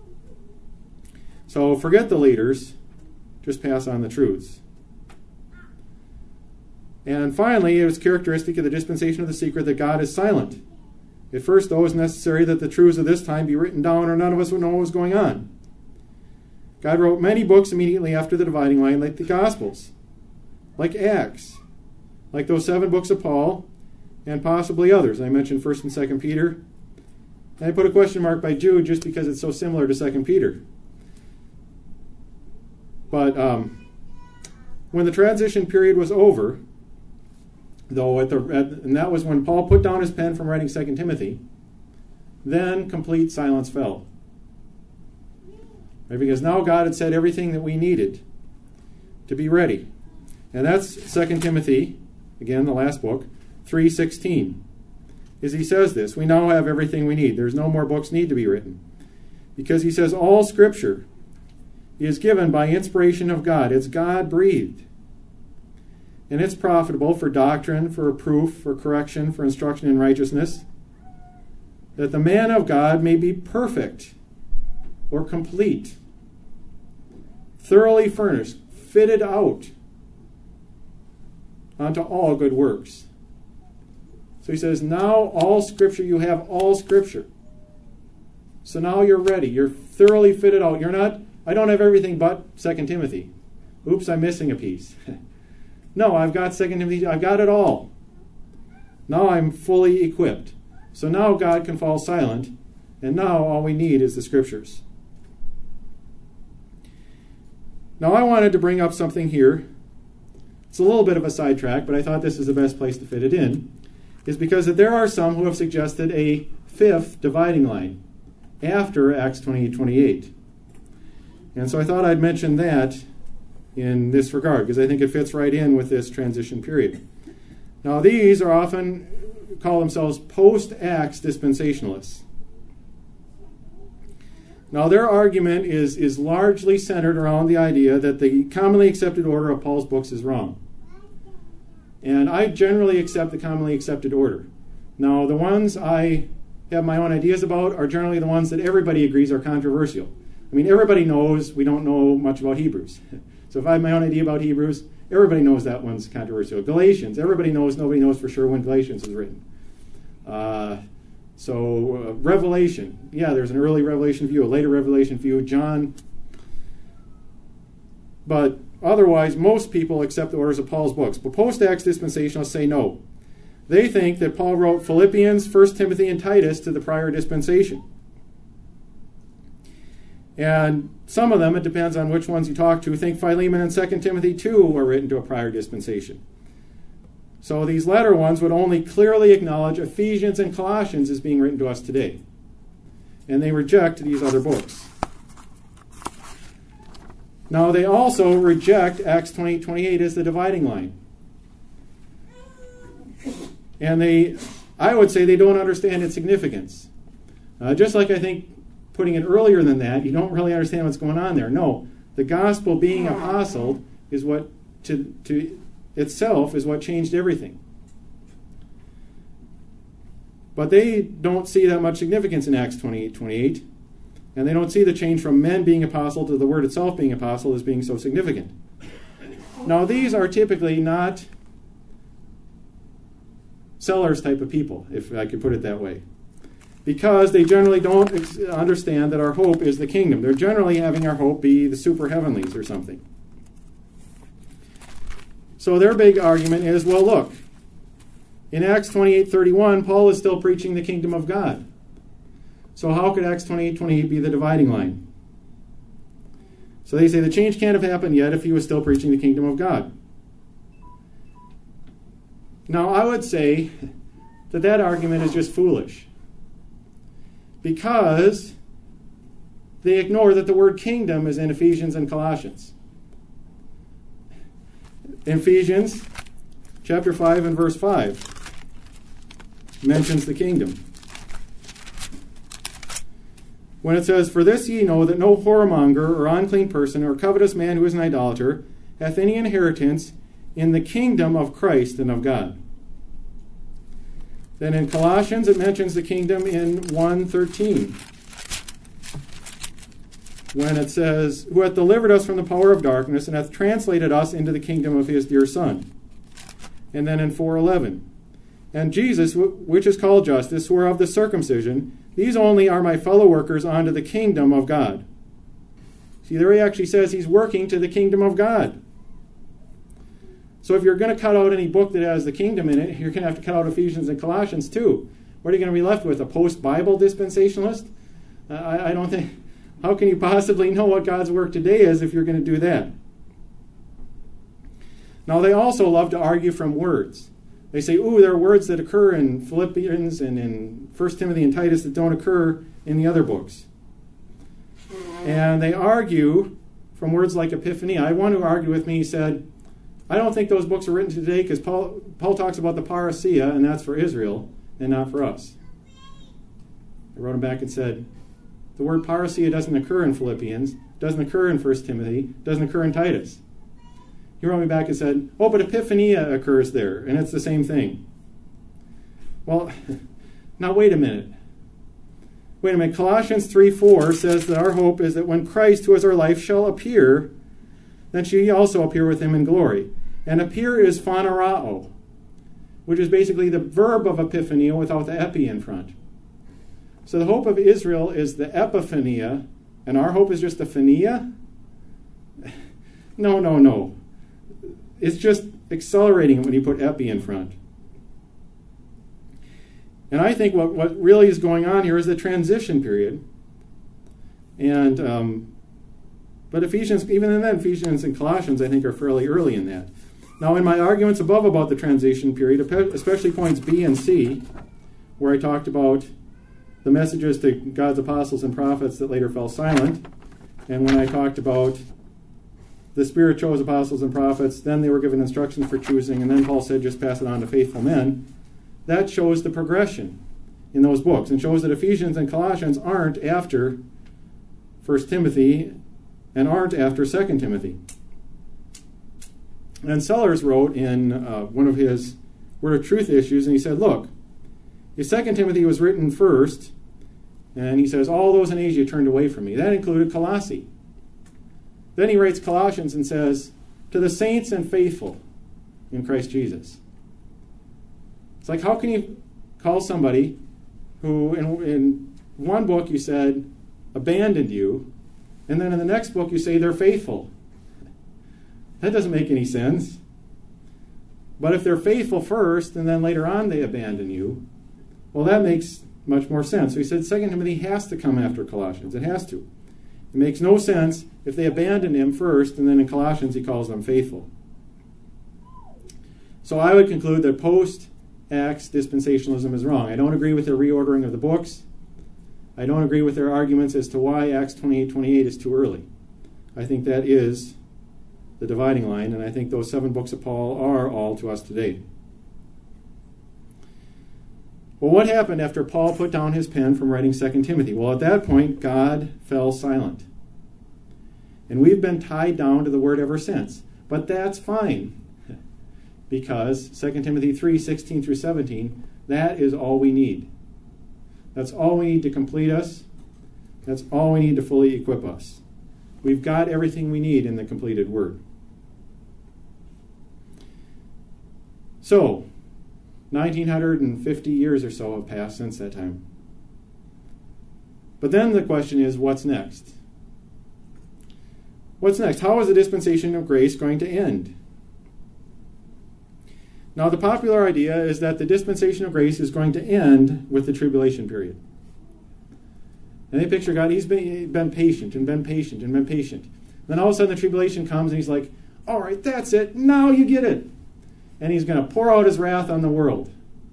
So forget the leaders, just pass on the truths. And finally, it was characteristic of the dispensation of the secret that God is silent. At first, though, it was necessary that the truths of this time be written down, or none of us would know what was going on. God wrote many books immediately after the dividing line, like the Gospels, like Acts, like those 7 books of Paul, and possibly others. I mentioned 1 and 2 Peter. And I put a question mark by Jude just because it's so similar to 2 Peter. But when the transition period was over, though, and that was when Paul put down his pen from writing 2 Timothy, then complete silence fell. Right? Because now God had said everything that we needed to be ready. And that's 2 Timothy, again, the last book, 3:16. Is he says this, we now have everything we need. There's no more books need to be written. Because he says all Scripture is given by inspiration of God. It's God-breathed. And it's profitable for doctrine, for reproof, for correction, for instruction in righteousness, that the man of God may be perfect or complete, thoroughly furnished, fitted out unto all good works. So he says, now all Scripture, you have all Scripture. So now you're ready. You're thoroughly fitted out. You're not, I don't have everything but 2 Timothy. Oops, I'm missing a piece. No, I've got 2 Timothy. I've got it all. Now I'm fully equipped. So now God can fall silent, and now all we need is the Scriptures. Now I wanted to bring up something here. It's a little bit of a sidetrack, but I thought this is the best place to fit it in, is because that there are some who have suggested a fifth dividing line after Acts 28:28. And so I thought I'd mention that in this regard, because I think it fits right in with this transition period. Now these are often call themselves post-Acts dispensationalists. Now their argument is largely centered around the idea that the commonly accepted order of Paul's books is wrong. And I generally accept the commonly accepted order. Now the ones I have my own ideas about are generally the ones that everybody agrees are controversial. I mean, everybody knows we don't know much about Hebrews. So if I have my own idea about Hebrews, everybody knows that one's controversial. Galatians, everybody knows, nobody knows for sure when Galatians was written. Revelation, yeah, there's an early Revelation view, a later Revelation view, John. But otherwise, most people accept the orders of Paul's books. But post-Acts dispensationalists say no. They think that Paul wrote Philippians, 1 Timothy, and Titus to the prior dispensation. And some of them, it depends on which ones you talk to, think Philemon and 2 Timothy too were written to a prior dispensation. So these latter ones would only clearly acknowledge Ephesians and Colossians as being written to us today. And they reject these other books. Now they also reject Acts 28:28 as the dividing line. And I would say they don't understand its significance. Just like I think putting it earlier than that, you don't really understand what's going on there. No, the gospel being apostled is what to itself is what changed everything. But they don't see that much significance in Acts 28:28, and they don't see the change from men being apostle to the word itself being apostle as being so significant. Now these are typically not sellers type of people, if I could put it that way, because they generally don't understand that our hope is the kingdom. They're generally having our hope be the super heavenlies or something. So their big argument is, well, look, in Acts 28:31, Paul is still preaching the kingdom of God. So how could Acts 28:28 be the dividing line? So they say the change can't have happened yet if he was still preaching the kingdom of God. Now, I would say that argument is just foolish, because they ignore that the word kingdom is in Ephesians and Colossians. In Ephesians chapter 5 and verse 5 mentions the kingdom. When it says, "For this ye know that no whoremonger or unclean person or covetous man who is an idolater hath any inheritance in the kingdom of Christ and of God." Then in Colossians it mentions the kingdom in 1:13. When it says, "Who hath delivered us from the power of darkness and hath translated us into the kingdom of his dear Son." And then in 4:11, "And Jesus, which is called justice, who are of the circumcision, these only are my fellow workers unto the kingdom of God." See, there he actually says he's working to the kingdom of God. So if you're going to cut out any book that has the kingdom in it, you're going to have to cut out Ephesians and Colossians too. What are you going to be left with, a post-Bible dispensationalist? I don't think... How can you possibly know what God's work today is if you're going to do that? Now, they also love to argue from words. They say, ooh, there are words that occur in Philippians and in 1 Timothy and Titus that don't occur in the other books. And they argue from words like epiphany. I had one who argued with me. He said, I don't think those books are written today because Paul talks about the parousia, and that's for Israel and not for us. I wrote him back and said, the word parousia doesn't occur in Philippians, doesn't occur in 1 Timothy, doesn't occur in Titus. He wrote me back and said, oh, but epiphania occurs there, and it's the same thing. Well, now wait a minute. Colossians 3:4 says that our hope is that when Christ, who is our life, shall appear, then shall ye also appear with him in glory. And appear is phanerao, which is basically the verb of epiphania without the epi in front. So the hope of Israel is the epiphania, and our hope is just the phania? No. It's just accelerating it when you put epi in front. And I think what really is going on here is the transition period. And but Ephesians, even then, Ephesians and Colossians, I think, are fairly early in that. Now, in my arguments above about the transition period, especially points B and C, where I talked about the messages to God's apostles and prophets that later fell silent, and when I talked about the Spirit chose apostles and prophets, then they were given instructions for choosing, and then Paul said, just pass it on to faithful men. That shows the progression in those books and shows that Ephesians and Colossians aren't after 1 Timothy and aren't after 2 Timothy. And Sellers wrote in one of his Word of Truth issues, and he said, look, if 2 Timothy was written first, and he says, all those in Asia turned away from me. That included Colossae. Then he writes Colossians and says, to the saints and faithful in Christ Jesus. It's like, how can you call somebody who in one book you said abandoned you, and then in the next book you say they're faithful? That doesn't make any sense. But if they're faithful first, and then later on they abandon you, well, that makes much more sense. So he said 2 Timothy has to come after Colossians. It has to. It makes no sense if they abandon him first, and then in Colossians he calls them faithful. So I would conclude that post-Acts dispensationalism is wrong. I don't agree with their reordering of the books. I don't agree with their arguments as to why Acts 28:28 is too early. I think that is the dividing line, and I think those 7 books of Paul are all to us today. Well, what happened after Paul put down his pen from writing 2 Timothy? Well, at that point, God fell silent. And we've been tied down to the word ever since. But that's fine, because 2 Timothy 3:16 through 17, that is all we need. That's all we need to complete us. That's all we need to fully equip us. We've got everything we need in the completed word. So, 1950 years or so have passed since that time. But then the question is, what's next? What's next? How is the dispensation of grace going to end? Now, the popular idea is that the dispensation of grace is going to end with the tribulation period. And they picture God, he's been patient and been patient and been patient. And then all of a sudden the tribulation comes and he's like, all right, that's it. Now you get it. And he's going to pour out his wrath on the world.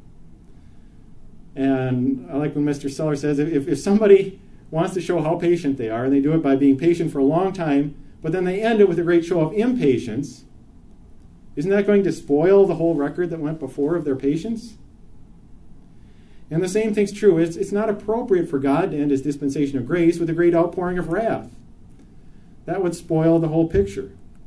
And I like when Mr. Seller says, if somebody wants to show how patient they are, and they do it by being patient for a long time, but then they end it with a great show of impatience, isn't that going to spoil the whole record that went before of their patience? And the same thing's true. It's not appropriate for God to end his dispensation of grace with a great outpouring of wrath. That would spoil the whole picture.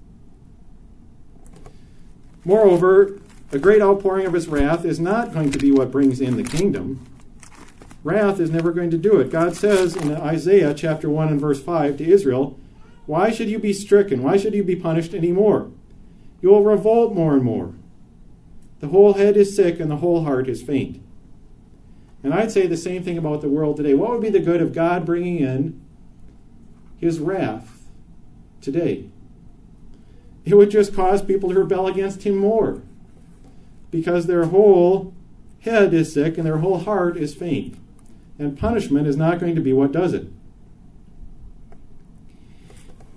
Moreover, a great outpouring of his wrath is not going to be what brings in the kingdom. Wrath is never going to do it. God says in Isaiah chapter 1 and verse 5 to Israel, why should you be stricken? Why should you be punished anymore? You will revolt more and more. The whole head is sick and the whole heart is faint. And I'd say the same thing about the world today. What would be the good of God bringing in his wrath today? It would just cause people to rebel against him more, because their whole head is sick and their whole heart is faint. And punishment is not going to be what does it.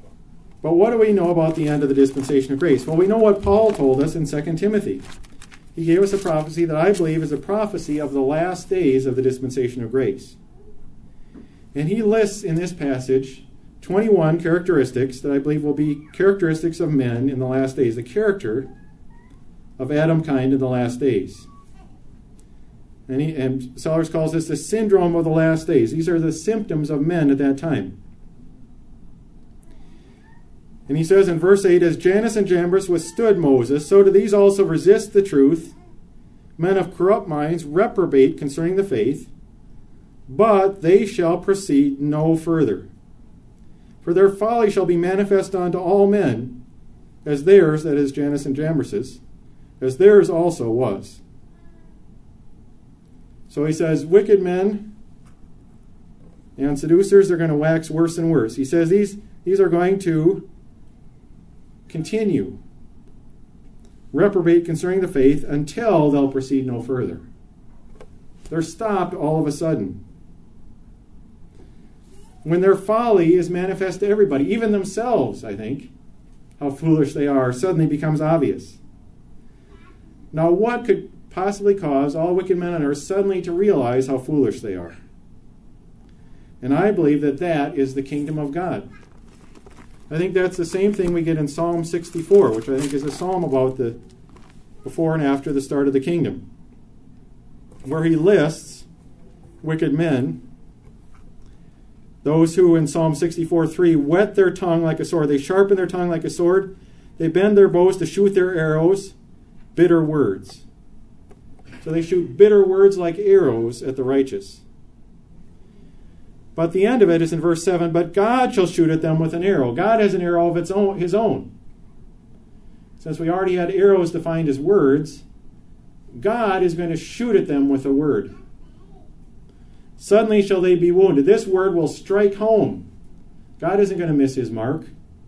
But what do we know about the end of the dispensation of grace? Well, we know what Paul told us in 2 Timothy. he gave us a prophecy that I believe is a prophecy of the last days of the dispensation of grace. And he lists in this passage 21 characteristics that I believe will be characteristics of men in the last days, the character of Adam kind in the last days. And Sellers calls this the syndrome of the last days. These are the symptoms of men at that time. And he says in verse 8, as Jannes and Jambres withstood Moses, so do these also resist the truth. Men of corrupt minds reprobate concerning the faith, but they shall proceed no further. For their folly shall be manifest unto all men, as theirs, that is Jannes and Jambres', as theirs also was. So he says, wicked men and seducers are going to wax worse and worse. He says these are going to continue, reprobate concerning the faith until they'll proceed no further. They're stopped all of a sudden. When their folly is manifest to everybody, even themselves, I think, how foolish they are, suddenly becomes obvious. Now, what could possibly cause all wicked men on earth suddenly to realize how foolish they are? And I believe that that is the kingdom of God. I think that's the same thing we get in Psalm 64, which I think is a psalm about the before and after the start of the kingdom, where he lists wicked men, those who in Psalm 64:3 whet their tongue like a sword. They sharpen their tongue like a sword. They bend their bows to shoot their arrows, bitter words. So they shoot bitter words like arrows at the righteous. But the end of it is in verse 7, but God shall shoot at them with an arrow. God has an arrow of his own. Since we already had arrows defined as words, God is going to shoot at them with a word. Suddenly shall they be wounded. This word will strike home. God isn't going to miss his mark.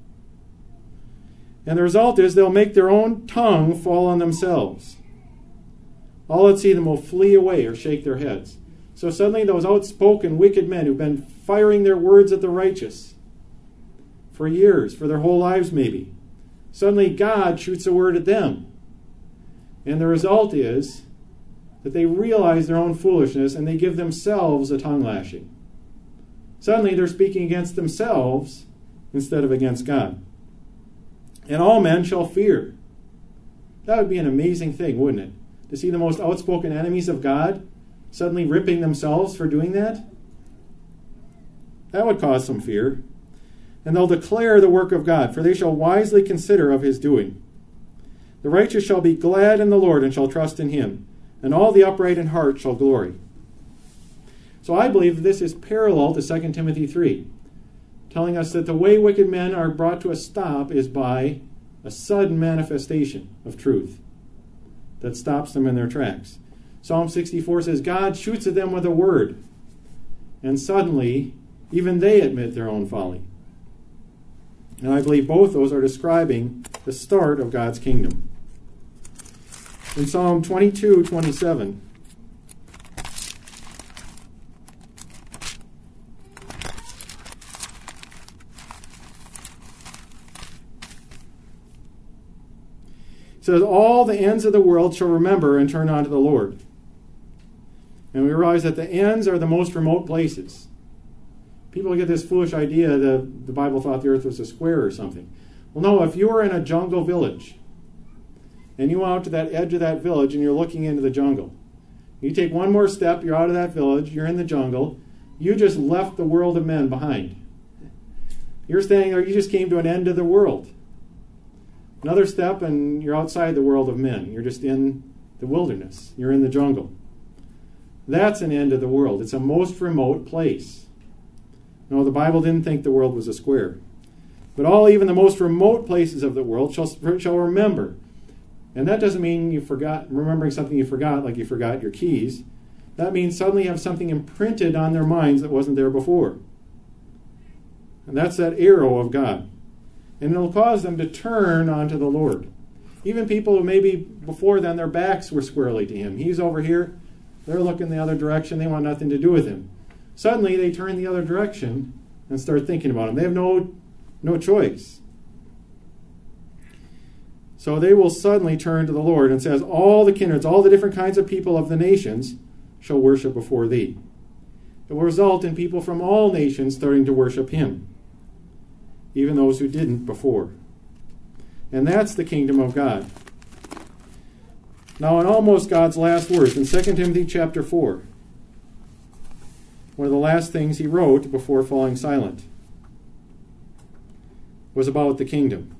And the result is they'll make their own tongue fall on themselves. All that see them will flee away or shake their heads. So suddenly those outspoken wicked men who've been firing their words at the righteous for years, for their whole lives maybe, suddenly God shoots a word at them. And the result is that they realize their own foolishness and they give themselves a tongue lashing. Suddenly they're speaking against themselves instead of against God. And all men shall fear. That would be an amazing thing, wouldn't it? To see the most outspoken enemies of God suddenly ripping themselves for doing that? That would cause some fear. And they'll declare the work of God, for they shall wisely consider of his doing. The righteous shall be glad in the Lord and shall trust in him, and all the upright in heart shall glory. So I believe this is parallel to 2 Timothy 3, telling us that the way wicked men are brought to a stop is by a sudden manifestation of truth that stops them in their tracks. Psalm 64 says, God shoots at them with a word, and suddenly even they admit their own folly. And I believe both those are describing the start of God's kingdom. In Psalm 22:27, it says, all the ends of the world shall remember and turn unto the Lord. And we realize that the ends are the most remote places. People get this foolish idea that the Bible thought the earth was a square or something. Well, no, if you were in a jungle village, and you went out to that edge of that village and you're looking into the jungle, you take one more step, you're out of that village, you're in the jungle, you just left the world of men behind. You're standing there, you just came to an end of the world. Another step and you're outside the world of men. You're just in the wilderness. You're in the jungle. That's an end of the world. It's a most remote place. No, the Bible didn't think the world was a square. But even the most remote places of the world shall remember. And that doesn't mean you forgot, remembering something you forgot, like you forgot your keys. That means suddenly you have something imprinted on their minds that wasn't there before. And that's that arrow of God. And it'll cause them to turn onto the Lord. Even people who maybe before then their backs were squarely to him. He's over here, they're looking the other direction, they want nothing to do with him. Suddenly they turn the other direction and start thinking about him. They have no choice. So they will suddenly turn to the Lord, and says, all the kindreds, all the different kinds of people of the nations shall worship before thee. It will result in people from all nations starting to worship him, even those who didn't before. And that's the kingdom of God. Now, in almost God's last words, in 2 Timothy chapter 4, one of the last things he wrote before falling silent was about the kingdom.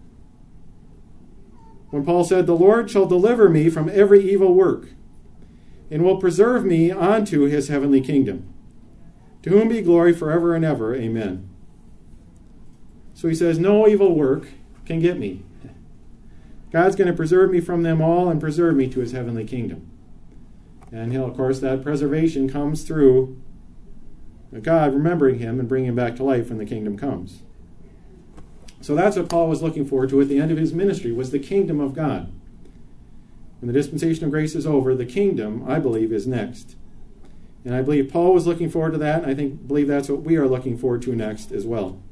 When Paul said, the Lord shall deliver me from every evil work, and will preserve me unto his heavenly kingdom, to whom be glory forever and ever. Amen. So he says, no evil work can get me. God's going to preserve me from them all and preserve me to his heavenly kingdom. And of course, that preservation comes through God remembering him and bringing him back to life when the kingdom comes. So that's what Paul was looking forward to at the end of his ministry, was the kingdom of God. When the dispensation of grace is over, the kingdom, I believe, is next. And I believe Paul was looking forward to that, and I believe that's what we are looking forward to next as well.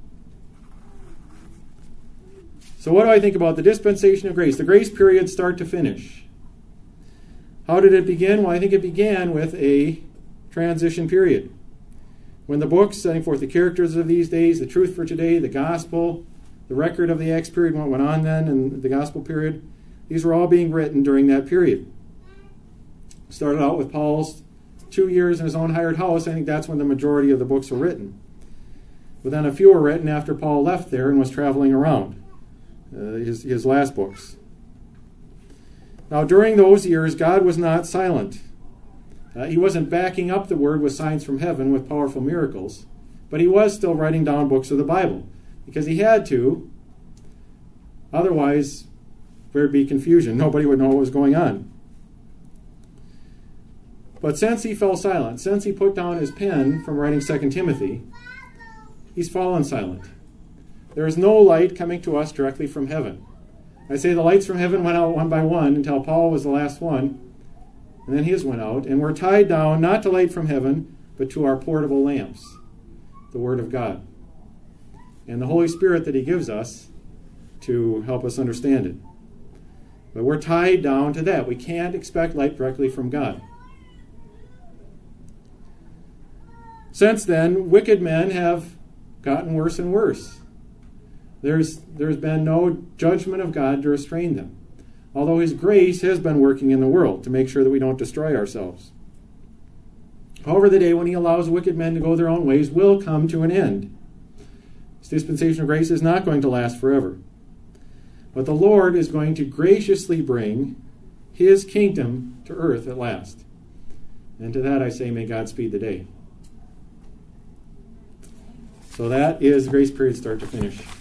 So what do I think about the dispensation of grace? The grace period start to finish. How did it begin? Well, I think it began with a transition period. When the books setting forth the characters of these days, the truth for today, the gospel, the record of the Acts period, what went on then in the gospel period, these were all being written during that period. Started out with Paul's 2 years in his own hired house. I think that's when the majority of the books were written. But then a few were written after Paul left there and was traveling around, his last books. Now, during those years, God was not silent. He wasn't backing up the word with signs from heaven with powerful miracles, but he was still writing down books of the Bible because he had to. Otherwise, there'd be confusion. Nobody would know what was going on. But since he fell silent, since he put down his pen from writing 2 Timothy, he's fallen silent. There is no light coming to us directly from heaven. I say the lights from heaven went out one by one until Paul was the last one, and then his went out, and we're tied down not to light from heaven, but to our portable lamps, the Word of God, and the Holy Spirit that he gives us to help us understand it. But we're tied down to that. We can't expect light directly from God. Since then, wicked men have gotten worse and worse. There's been no judgment of God to restrain them, although his grace has been working in the world to make sure that we don't destroy ourselves. However, the day when he allows wicked men to go their own ways will come to an end. This dispensation of grace is not going to last forever. But the Lord is going to graciously bring his kingdom to earth at last. And to that I say, may God speed the day. So that is the grace period start to finish.